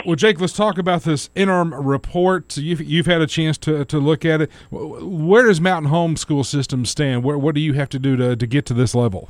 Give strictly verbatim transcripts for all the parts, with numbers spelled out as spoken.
Well, Jake, let's talk about this interim report. So you've, you've had a chance to to look at it. Where does Mountain Home School System stand? Where, what do you have to do to, to get to this level?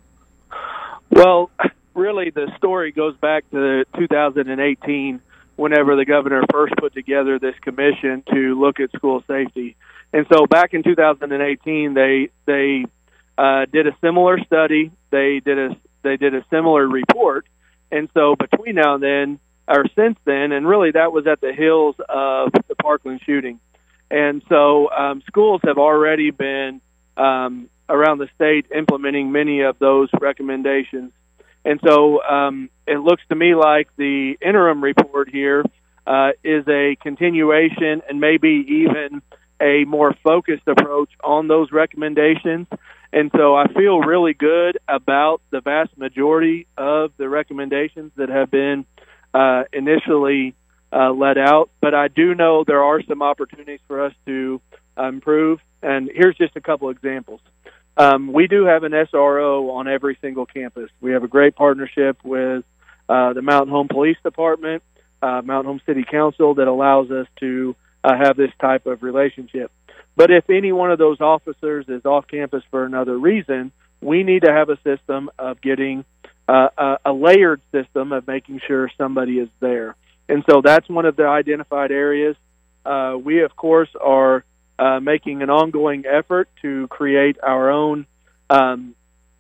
Well, really the story goes back to two thousand eighteen, whenever the governor first put together this commission to look at school safety. And so back in two thousand eighteen, they they uh, did a similar study. They did a they did a similar report. And so between now and then, or since then, and really that was at the heels of the Parkland shooting. And so um, schools have already been um, around the state implementing many of those recommendations. And so um, it looks to me like the interim report here uh, is a continuation and maybe even a more focused approach on those recommendations. And so I feel really good about the vast majority of the recommendations that have been uh, initially uh, let out. But I do know there are some opportunities for us to uh, improve. And here's just a couple examples. Um, we do have an S R O on every single campus. We have a great partnership with uh, the Mountain Home Police Department, uh, Mountain Home City Council, that allows us to uh, have this type of relationship. But if any one of those officers is off campus for another reason, we need to have a system of getting uh, a, a layered system of making sure somebody is there. And so that's one of the identified areas. Uh, we, of course, are Uh, making an ongoing effort to create our own um,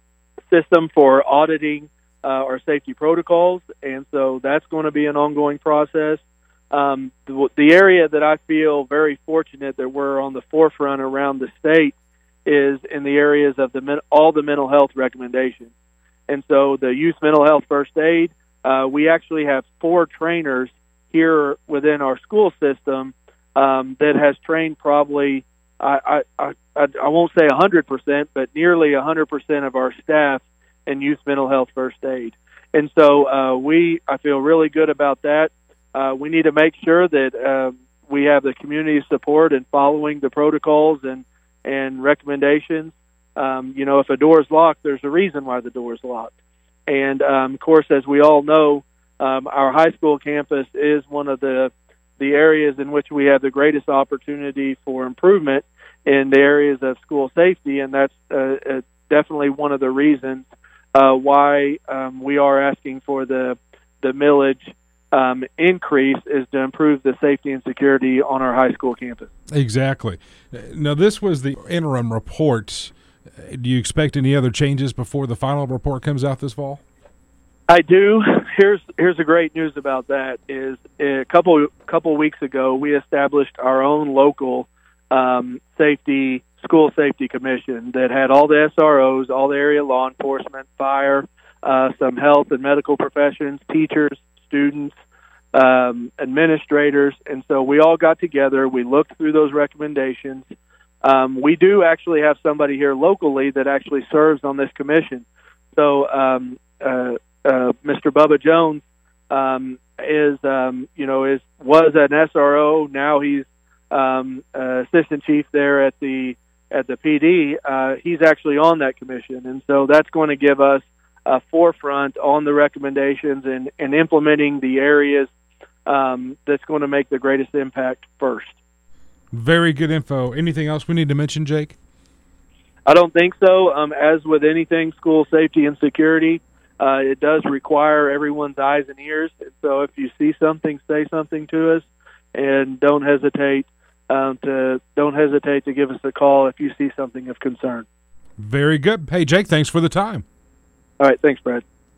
system for auditing uh, our safety protocols, and so that's going to be an ongoing process. Um, the, the area that I feel very fortunate that we're on the forefront around the state is in the areas of the all the mental health recommendations. And so the youth mental health first aid, uh, we actually have four trainers here within our school system Um, that has trained probably, I, I, I, I won't say one hundred percent, but nearly one hundred percent of our staff in youth mental health first aid. And so uh, we, I feel really good about that. Uh, we need to make sure that um, we have the community support in following the protocols and, and recommendations. Um, you know, if a door is locked, there's a reason why the door is locked. And, um, of course, as we all know, um, our high school campus is one of the the areas in which we have the greatest opportunity for improvement in the areas of school safety, and that's uh, uh, definitely one of the reasons uh, why um, we are asking for the the millage um, increase is to improve the safety and security on our high school campus. Exactly. Now, this was the interim report. Do you expect any other changes before the final report comes out this fall? I do. Here's here's the great news about that is a couple couple weeks ago we established our own local um, safety school safety commission that had all the S R Os, all the area law enforcement, fire, uh, some health and medical professions, teachers, students, um, administrators, and so we all got together. We looked through those recommendations. Um, we do actually have somebody here locally that actually serves on this commission. So. Um, uh, Uh, Mister Bubba Jones um, is, um, you know, is was an S R O. Now he's um, uh, assistant chief there at the at the P D. Uh, he's actually on that commission, and so that's going to give us a forefront on the recommendations and, and implementing the areas um, that's going to make the greatest impact first. Very good info. Anything else we need to mention, Jake? I don't think so. Um, as with anything school safety and security, Uh, it does require everyone's eyes and ears. And so if you see something, say something to us, and don't hesitate um, to don't hesitate to give us a call if you see something of concern. Very good. Hey, Jake, thanks for the time. All right, thanks, Brad.